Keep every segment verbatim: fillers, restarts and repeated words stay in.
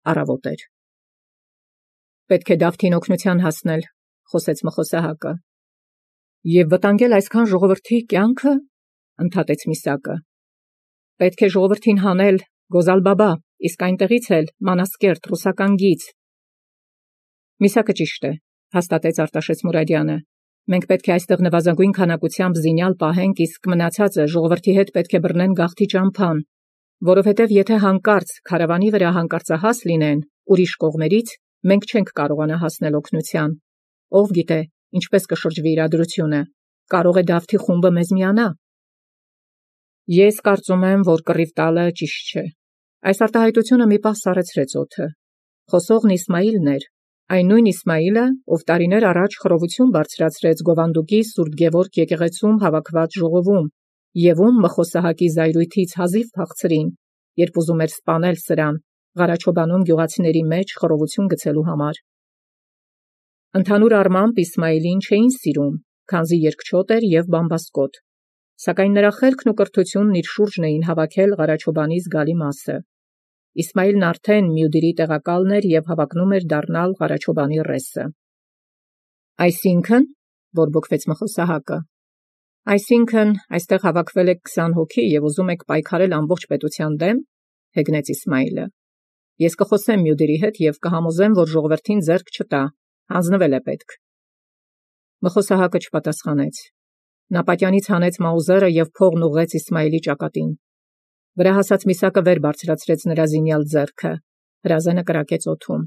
Առավոտ էր։ Պետք է Դավթին օգնության հասնել, խոսեց Մխոսահակը։ Եվ վտանգել այսքան ժողովրդի կյանքը, ընդհատեց Միսակը։ Պետք է ժողովրդին հանել Գոզալբաբա, իսկ այնտեղից էլ Մանասկերտ ռուսական գիծ։ Միսակը ճիշտ է, հաստատեց Արտաշես Մուրադյանը։ Մենք պետք է այստեղ նվազագույն քանակությամբ զինյալ պահենք, իսկ մնացածը ժողովրդի հետ պետք է բռնեն գաղթի ճամփան, որովհետև եթե հանկարծ քարավանի վրա հանկարծահաս լինեն ուրիշ կողմերից, մենք չենք կարողանա հասնել օգնության։ Ով գիտե, ինչպես կշրջվի իրադրությունը, կարող է Դավթի խումբը մեզ միանա։ Ես կարծում եմ, որ կռիվ տալը ճիշտ չէ։ Այս արտահայտությունը մի պահ սառեցրեց օդը։ Խոսողն Իսմայիլն էր, այն նույն Իսմայիլը, ով տարիներ առաջ խռովություն բարձրացրեց Գովանդուկի Սուրբ Գևորգ եկեղեցում հավաքված ժողովում, եւ ում Մխոսահակի զայրույթից հազիվ փախցրին, երբ ուզում էր սպանել սրան, Ղարաչոբանում գյուղացիների մեջ խռովություն գցելու համար։ Ընդհանուր առմամբ Իսմայիլին չէին սիրում, քանզի երկչոտ էր եւ բամբասկոտ, սակայն նրա խելքն ու կրթությունն իր շուրջն էին հավաքել Ղարաչոբանի զգալի մասը։ Իսմայիլն արդեն Մյուդիրի տեղակալն էր եւ հավակնում էր դառնալ Ղարաչոբանի ռեսը։ Այսինքն, բորբոքվեց Մխոսահակը, այսինքն այստեղ հավաքվել եք քսան հոգի եւ ուզում եք պայքարել ամբողջ պետության դեմ, հեգնեց Իսմայիլը։ Ես կխոսեմ Մյուդիրի հետ եւ կհամոզեմ, որ ժողովրդին ձեռք չտա, հանձնվել է պետք։ Մխոսահակը չպատասխանեց։ Նա պատյանից հանեց մաուզերը եւ փողն ուղղեց Իսմայիլի ճակատին։ Վրա հասած Միսակը վեր բարձրացրեց նրա զինյալ ձեռքը, հրազենը կրակեց օդում։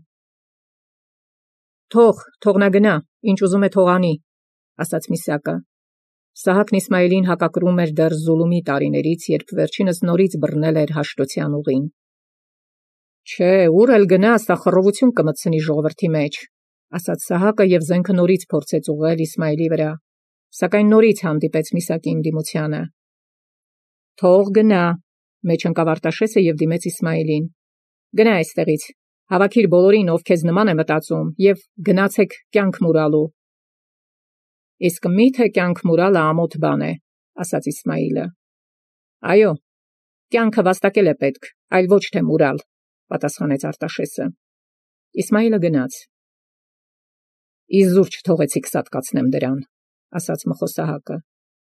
Թող, թող նա գնա, ինչ ուզում է թող անի, ասաց Միսակը։ Սահակն Իսմայիլին հակակրում էր դեռ Զուլումի տարիներից, երբ վերջինս նորից բռնել էր հաշտության ուղին։ Չէ, ուր էլ գնա, սա խռովություն կմտցնի ժողովրդի մեջ, ասաց Սահակը եւ զենքը նորից փորձեց ուղղել Իսմայիլի վրա, սակայն նորից հանդիպեց Միսակի ընդդիմությանը։ Թող գնա, մեջ ընկավ Արտաշեսը եւ դիմեց Իսմայիլին։ Գնա այստեղից, հավաքիր բոլորին, ով քեզ նման է մտածում, եւ գնացեք կյանք մուրալու։ Իսկ միթե կյանք մուրալը ամոթ բան է, ասաց Իսմայիլը։ Այո, կյանքը վաստակել է պետք, այլ ոչ թե մուրալ, պատասխանեց Արտաշեսը։ Իսմայիլը գնաց։ Իզուր չթողեցիք սատկացնեմ դրան, ասաց Մխոսահակը։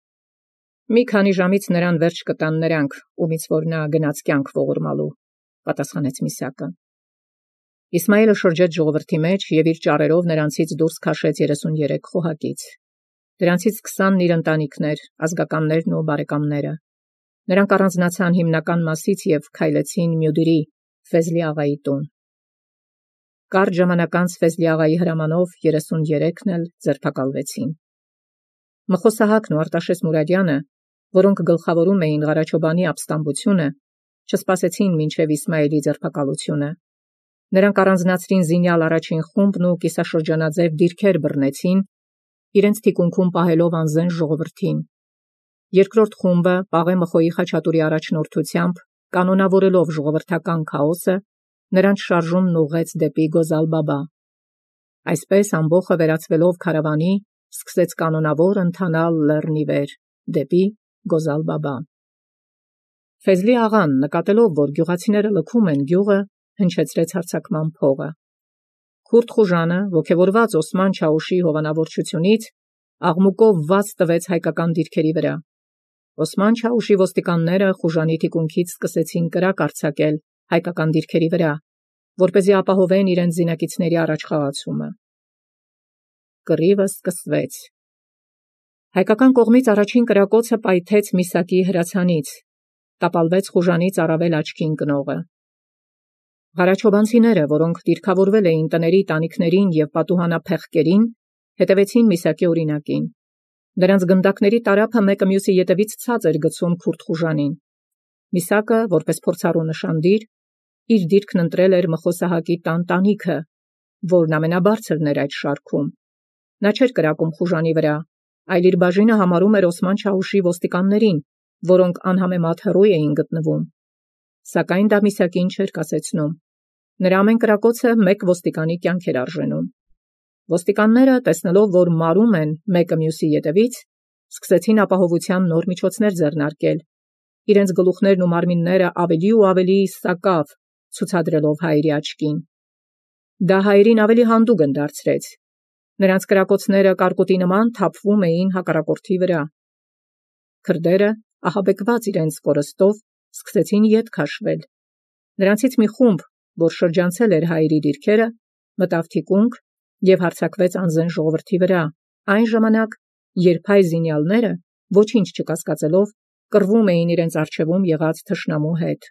Մի քանի ժամից նրան վերջ կտան նրանք, ումից որ նա գնաց կյանք ողորմալու, պատասխանեց Միսակը։ Իսմայիլը շրջեց ժողովրդի մեջ եւ իր ճառերով նրանցից դուրս քաշեց երեսունյերեք խոհակից։ Դրանցից քսանն իր ընտանիքներ, ազգականներն ու բարեկամները։ Նրանք առանձնացան հիմնական մասից եւ քայլեցին Մյուդիրի Ֆեզլի աղայի տուն։ Կարճ ժամանակ անց Ֆեզլի աղայի հրամանով երեսունյերեքն էլ ձերբակալվեցին։ Մխոսահակն ու Արտաշես Մուրադյանը, որոնք գլխավորում էին Ղարաչոբանի ապստամբությունը, չսպասեցին մինչև Իսմայիլի ձերբակալությունը։ Նրանք առանձնացրին զինյալ առաջին խումբն ու կիսաշրջանաձև դիրքեր բռնեցին, իրենց թիկունքում պահելով անզեն ժողովրդին։ Երկրորդ խումբը Պաղե Մխոյի Խաչատուրի առաջնորդությամբ, կանոնավորելով ժողովրդական քաոսը, նրանց շարժումն ուղղեց դեպի Գոզալբաբա։ Այսպես ամբոխը վերածվելով քարավանի, սկսեց կանոնավոր ընթանալ լեռնի վեր, դեպի Գոզալբաբա։ Ֆեզլի աղան, նկատելով, որ գյուղացիները լքում են գյուղը, հնչեցրեց հարձակման փողը։ Քուրդ Խուժանը, ոգևորված Օսման Չաուշի հովանավորչությունից, աղմուկով վաց տվեց հայկական դիրքերի վրա։ Օսման Չաուշի ոստիկանները Խուժանի թիկունքից սկսեցին կրակ արձակել հայկական դիրքերի վրա, որպեսզի ապահովեն իրենց զինակիցների առաջխաղացումը։ Կռիվը սկսվեց։ Հայկական կողմից առաջին կրակոցը պայթեց Միսակի հրացանից, տապալվեց Խուժանից առավել աչքի ընկնողը։ Ղարաչոբանցիները, որոնք դիրքավորվել էին տների տանիքներին եւ պատուհանափեղկերին, հետևեցին Միսակի օրինակին։ Նրանց գնդակների տարափը մեկը մյուսի ետևից ցած էր գցում Քուրդ Խուժանին։ Միսակը, որպես փորձառու նշանդիր, իր դիրքն ընտրել էր Մխոսահակի տան տանիքը, որն ամենաբարձրն էր այդ շարքում։ Նա չէր կրակում Խուժանի վրա, այլ իր բաժինը համարում էր Օսման Չաուշի ոստիկաններին, որոնք անհամեմատ հեռու էին գտնվում։ Սակայն դա Միսակին չէր կասեցնում։ Նրա ամեն կրակոցը մեկ ոստիկանի կյանք էր արժենում։ Ոստիկանները, տեսնելով, որ մարում են մեկը մյուսի ետևից, սկսեցին ապահովության նոր միջոցներ ձեռնարկել, իրենց գլուխներն ու մարմինները ավելի ու ավելի սակավ ցուցադրելով հայերի աչքին։ Դա հայերին ավելի հանդուգն դարձրեց։ Նրանց կրակոցները կարկուտի նման թափվում էին հակառակորդի վրա։ Քրդերը, ահաբեկված իրենց կորստով, սկսեցին ետ քաշվել։ Նրանցից մի խումբ, որ շրջանցել էր հայերի դիրքերը, մտավ թիկունք և հարձակվեց անզեն ժողովրդի վրա, այն ժամանակ, երբ հայ զինյալները, ոչինչ չկասկածելով, կռվում էին իրենց առջևում եղած թշնամու հետ։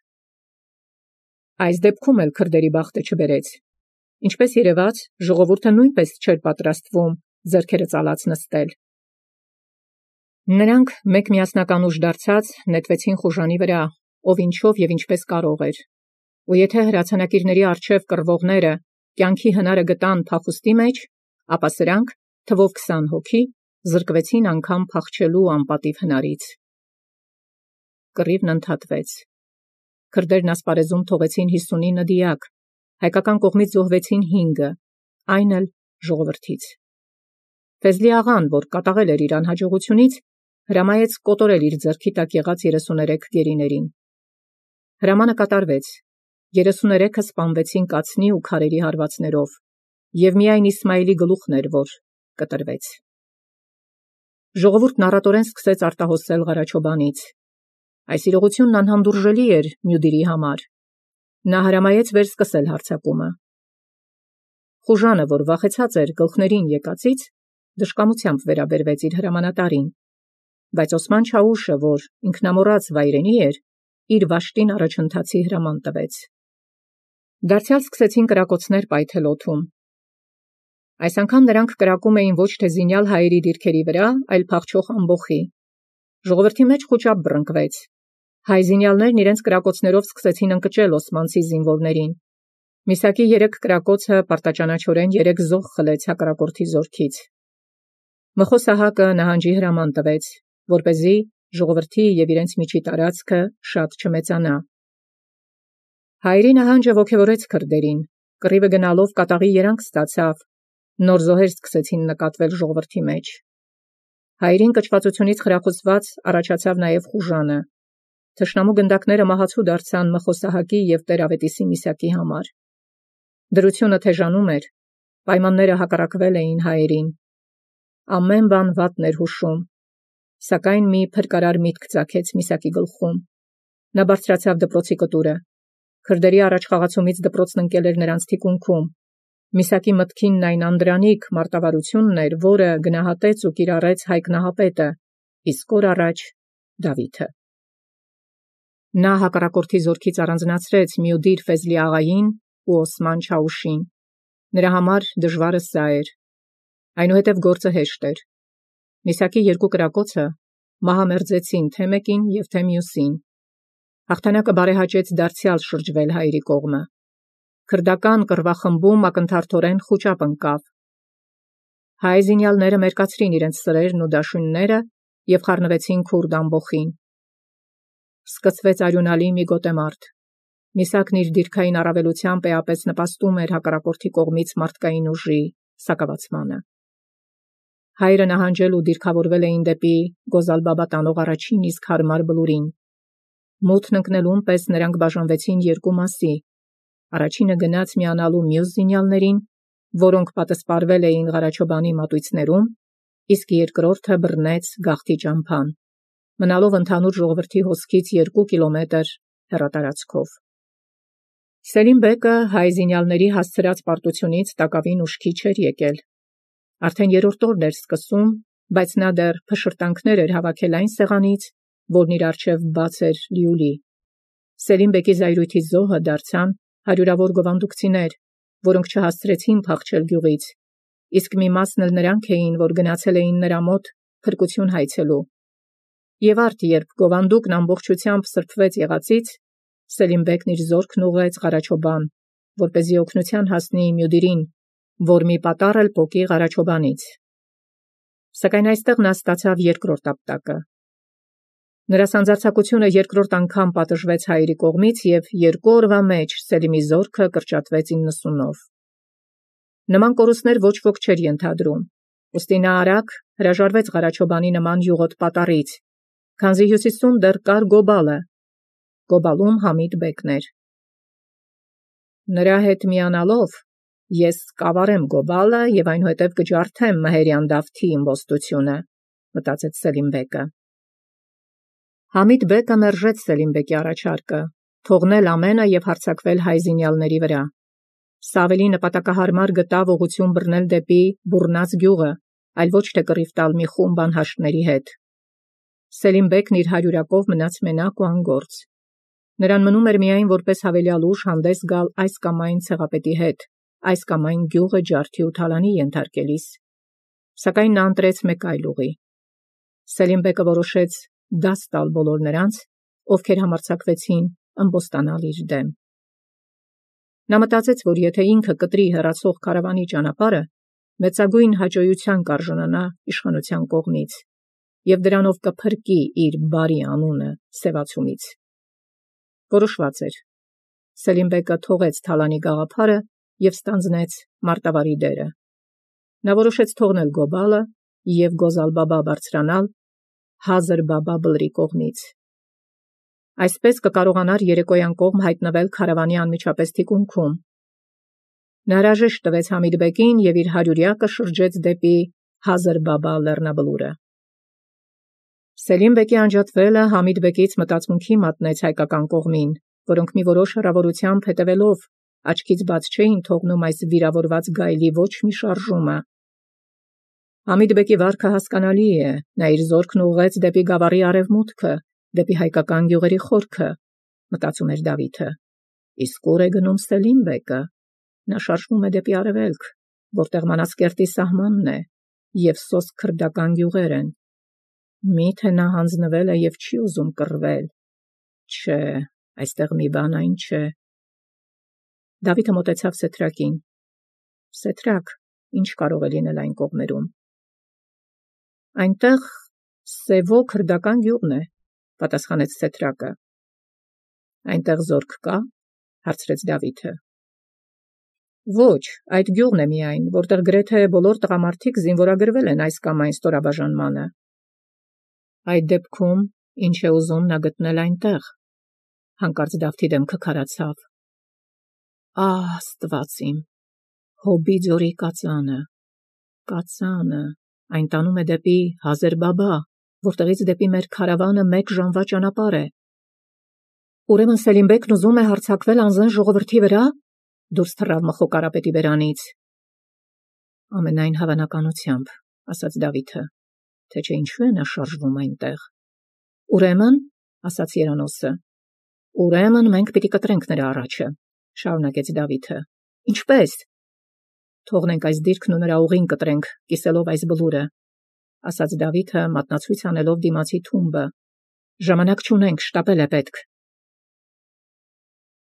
Այս դեպքում էլ քրդերի բախտը չբերեց։ Ինչպես երևաց, ժողովուրդը նույնպես չէր պատրաստվում ձեռքերը ծալած նստել։ Նրանք մեկ միասնական ուժ դարձած նետվեցին խուժանի վրա, ով ինչով և ինչպես կարող էր։ Ու եթե հրացանակիրների առջև կռվողները կյանքի հնարը գտան փախուստի մեջ, ապա սրանք, թվով քսան հոգի, զրկվեցին անգամ փախչելու անպատիվ հնարից։ Կռիվն ընդհատվեց։ Քրդերն ասպարեզում թողեցին հիսունինը դիակ, հայկական կողմից զոհվեցին հինգը, այն էլ ժողովրդից։ Ֆեզլի աղան, որ կատաղել էր իր անհաջողությունից, հրամայեց կոտորել իր ձեռքի տակ եղած երեսուներեք գերիներին։ Հրամանը կատարվեց, երեսուներեքը սպանվեցին կացնի ու քարերի հարվածներով, և միայն Իսմայիլի գլուխն էր, որ կտրվեց։ Ժողովուրդն առատորեն սկսեց արտահոսել Ղարաչոբանից։ Այս իրողությունն անհանդուրժելի էր Մյուդիրի համար։ Նա հրամայեց վերսկսել հարձակումը։ Խուժանը, որ վախեցած էր գլխներին եկածից, դժկամությամբ վերաբերվեց իր հրամանատարին, բայց Օսման Չաուշը, որ ինքնամոռաց վայրենի էր, իր վաշտին առաջընթացի հրաման տվեց։ Դարձյալ սկսեցին կրակոցներ պայթել օդում։ Այս անգամ նրանք կրակում էին ոչ թե զինյալ հայերի դիրքերի վրա, այլ փախչող ամբոխի։ Ժողովրդի մեջ խուճապ բռնկվեց։ Հայ զինյալներն իրենց կրակոցներով սկսեցին ընկճել օսմանցի զինվորներին։ Միսակի երեք կրակոցը պարտաճանաչորեն երեք զոհ խլեց հակառակորդի զորքից։ Մխո Սահակը նահանջի հրաման տվեց, որպեսզի ժողովրդի և իրենց միջի տարածքը շատ չմեծանա։ Հայերի նահանջը ոգևորեց քրդերին, կռիվը գնալով կատաղի երանգ ստացավ, նոր զոհեր սկսեցին նկատվել ժողովրդի մեջ։ Հայերին կճվածությունից խրախուսված առաջացավ նաև խուժանը։ Թշնամու գնդակները մահացու դարձան Մխո Սահակի և Տեր-Ավետիսի Միսակի համար։ Դրությունը թեժանում էր, պայմանները հակառակվել էին հայերին։ Ամեն բան վատն էր հուշում, սակայն մի փրկարար միտք ծագեց Միսակի գլխում։ Նա բարձրացավ դպրոցի կտուրը։ Քրդերի առաջխաղացումից դպրոցն ընկել էր նրանց թիկունքում։ Միսակի մտքինն այն անդրանիկ մարտավարությունն էր, որը գնահատեց ու կիրառեց Հայկ Նահապետը, իսկ օր առաջ Դավիթը։ Նա հակառակորդի զորքից առանձնացրեց Մյուդիր Ֆեզլի աղային ու Օսման Չաուշին։ Նրա համար դժվարը սա էր։ Այնուհետև գործը հեշտ էր։ Միսակի երկու կրակոցը մահամերձեցին թե մեկին և թե մյուսին։ Հաղթանակը բարեհաճեց դարձյալ շրջվել հայերի կողմը։ Քրդական կռվախմբում ակնթարթորեն խուճապ ընկավ։ Հայ զինյալները մերկացրին իրենց սրերն ու դաշույնները և խառնվեցին քուրդ ամբոխին։ Սկսվեց արյունալի մի գոտեմարտ։ Միսակն իր դիրքային առավելությամբ էապես նպաստում էր հակառակորդի կողմից մարդկային ուժի սակավացմանը։ Հայերը նահանջել ու դիրքավորվել էին դեպի Գոզալբաբա տանող առաջին իսկ հարմար բլուրին։ Մութն ընկնելուն պես նրանք բաժանվեցին երկու մասի։ Առաջինը գնաց միանալու մյուս զինյալներին, որոնք պատսպարվել էին Ղարաչոբանի մատույցներում, իսկ երկրորդը բռնեց գաղթի ճամփան, մնալով ընդհանուր ժողովրդի հոսքից երկու կիլոմետր հեռատարածքով։ Սելիմ բեկը հայ զինյալների հասցրած պարտությունից տակավին ուշքի չէր եկել։ Արդեն երրորդ օրն էր սկսում, բայց նա դեռ փշրտանքներ էր հավաքել այն սեղանից, որն իր առջև բաց էր լիուլի։ Սելիմ բեկի զայրույթի զոհը դարձան հարյուրավոր գովանդուկցիներ, որոնք չհասցրեցին փախչել գյուղից, իսկ մի մասն էլ նրանք էին, որ գնացել էին նրա մոտ փրկություն հայցելու։ Եվ արդ երբ գովանդուկն ամբողջությամբ սրբվեց եղածից, Սելիմ բեկն իր զորքն ուղղեց Ղարաչոբան, որպեսզի օգնության հասնի Մյուդիրին, որ մի պատառ էլ պոկի Ղարաչոբանից։ Սակայն այստեղ նա ստացավ երկրորդ ապտակը։ Նրա սանձարձակությունը երկրորդ անգամ պատժվեց հայերի կողմից և երկու օրվա մեջ Սելիմի զորքը կրճատվեց իննսունով։ Նման կորուստներ ոչ ոք չէր ենթադրում, ուստի նա արագ հրաժարվեց Ղարաչոբանի նման յուղոտ պատառից, քանզի հյուսիսում դեռ կար Գոբալը։ Գոբալում Համիդ բեկն էր։ Նրա հետ միանալով Ես կավարեմ Գոբալը եւ այնուհետեւ կջարդեմ Մհերյան Դավթի իմբոստությունը, մտածեց Սելիմբեկը։ Համիդ բեկը մերժեց Սելիմբեկի առաջարկը, թողնել ամենը եւ հարձակվել հայ զինյալների վրա։ Սա ավելի նպատակահարմար գտավ ուղղություն բռնել դեպի Բուրնաց գյուղը, այլ ոչ թե կռիվ տալ մի խումբ անհաշտների հետ։ Սելիմբեկն իր հարյուրակով մնաց մենակ ու անգործ։ Նրան մնում էր միայն որպես հավելյալ ուժ հանդես գալ այս կամ այն ցեղապետի հետ, այս կամ այն գյուղը ջարդի ու թալանի ենթարկելիս։ Սակայն նա ընտրեց մեկ այլ ուղի։ Սելիմբեկը որոշեց դաս տալ բոլոր նրանց, ովքեր համարձակվեցին ըմբոստանալ իր դեմ։ Նա մտածեց, որ եթե ինքը կտրի հեռացող քարավանի ճանապարհը, մեծագույն հաճոյության կարժանանա իշխանության կողմից, եւ դրանով կփրկի իր բարի անունը սևացումից։ Որոշված էր։ Սելիմբեկը թողեց թալանի գաղափարը եւ ստանձնեց մարտավարի դերը։ Նա որոշեց թողնել Գոբալը եւ Գոզալբաբա բարձրանալ Հազր-Բաբա բլրի կողմից։ Այսպես կկարողանար երեկոյան կողմ հայտնվել քարավանի անմիջապես թիկունքում։ Նա հրաժեշտ տվեց Համիդ բեկին եւ իր հարյուրյակը շրջեց դեպի Հազր-Բաբա լեռնաբլուրը։ Սելիմբեկի անջատվելը Համիդ բեկից մտածմունքի մատնեց հայկական կողմին, որոնք մի որոշ հրավորությամբ հետևելով աչքից բաց չէին թողնում այս վիրավորված գայլի ոչ մի շարժումը։ Համիդ բեկի վարքը հասկանալի է, նա իր զորքն ուղղեց դեպի գավառի արևմուտքը, դեպի հայկական գյուղերի խորքը, մտածում էր Դավիթը։ Իսկ ուր է գնում Սելիմբեկը։ Նա շարժվում է դեպի արևելք, որտեղ Մանասկերտի սահմանն է, եւ սոսկ քրդական գյուղեր են։ Միթե նա հանձնվել է եւ չի ուզում կռվել։ Չէ, այստեղ մի բան այն չէ։ Դավիթը մոտեցավ Սեթրակին։ Սեթրակ, ինչ կարող է լինել այն կողմերում։ Այնտեղ Սևո քրդական գյուղն է, պատասխանեց Սեթրակը։ Այնտեղ զորք կա, հարցրեց Դավիթը։ Ոչ, այդ գյուղն է միայն, որտեղ գրեթե բոլոր տղամարդիկ զինվորագրվել են այս կամ այն ստորաբաժանմանը։ Այդ դեպքում ինչ է ուզում նա գտնել այնտեղ։ Հանկարծ Դավթի դեմքը քարացավ։ Ահ, Աստված իմ, Հոբի ձորի կածանը, կածանը, այն տանում է դեպի Հազր-Բաբա, որտեղից դեպի մեր քարավանը մեկ ժամվա ճանապարհ է։ Ուրեմն Սելիմբեկն ուզում է հարձակվել անզեն ժողովրդի վրա, դուրս թռավ Մխո Կարապետի բերանից։ Ամենայն հավանականությամբ, ասաց Դավիթը, թե չէ ինչու է նա շարժվում այնտեղ։ Ուրեմն, ասաց Երանոսը, ուրեմն մենք պիտի կտրենք նրա առաջը, շարունակեց Դավիթը։ Ինչպես։ Թողնենք այս դիրքն ու նրա ուղին կտրենք, կիսելով այս բլուրը, ասաց Դավիթը մատնացույց անելով դիմացի թումբը։ Ժամանակ չունենք, շտապել է պետք։